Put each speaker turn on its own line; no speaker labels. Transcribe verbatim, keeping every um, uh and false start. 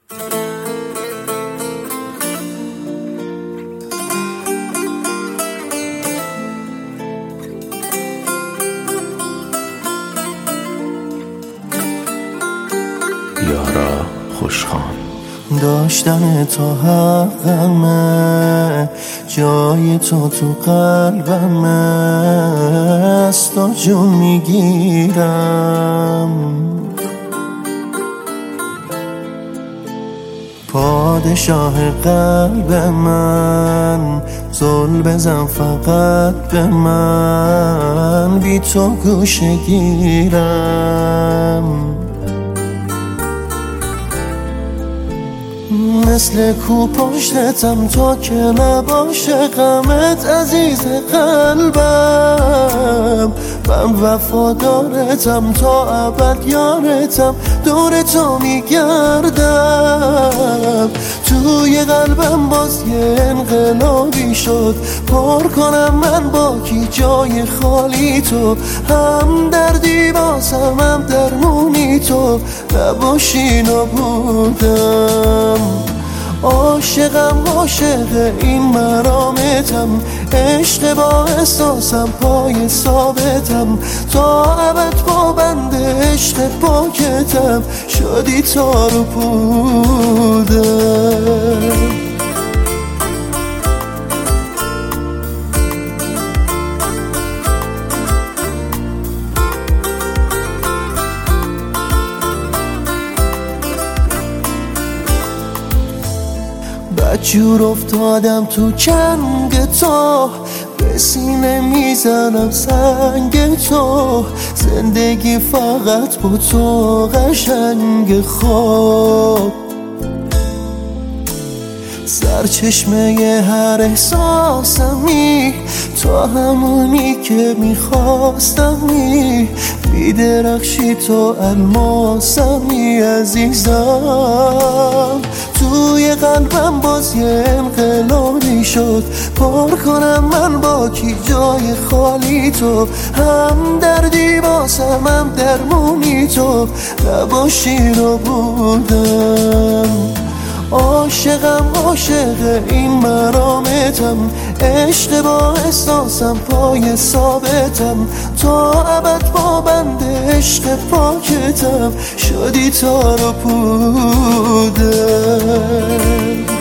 یارا خوشخوان
داشتن تو حقمه، جای تو تو قلبمه، از تو جون میگیرم. پادشاه قلب من، زل بزن فقط به من، بی تو گوشه گیرم. مثل کو پشتتم تا که نباشه غمت عزیز قلبم. من وفادارتم تا ابد یارتم، دور تو میگردم. توی قلبم باز یه انقلابی شد، پر کنم من با کی جای خالی تو. هم دردی باسم هم درمونی تو، نباشی نبودم. عاشقم عاشق این مرامتم، عشق با احساسم پای ثابتم. تا ابد با بند عشق پاکتم، شدی تار و پودم. بدجور افتادم تو چنگ تو، به سینه میزنم سنگ تو. زندگی فقط با تو قشنگ خوب، سرچشمه هر احساسمی، تو همونی که میخواستمی. بیدرخشی تو الماسمی عزیزم. توی قلبم باز یه انقلابی شد، پر کنم من با کی جای خالی تو. هم دردی باسم هم درمونی تو، نباشی رو بودم. عاشقم عاشق این مرامتم، عشق با احساسم پای ثابتم. تا ابد با بند عشق پاکتم، شدی تار و پودم.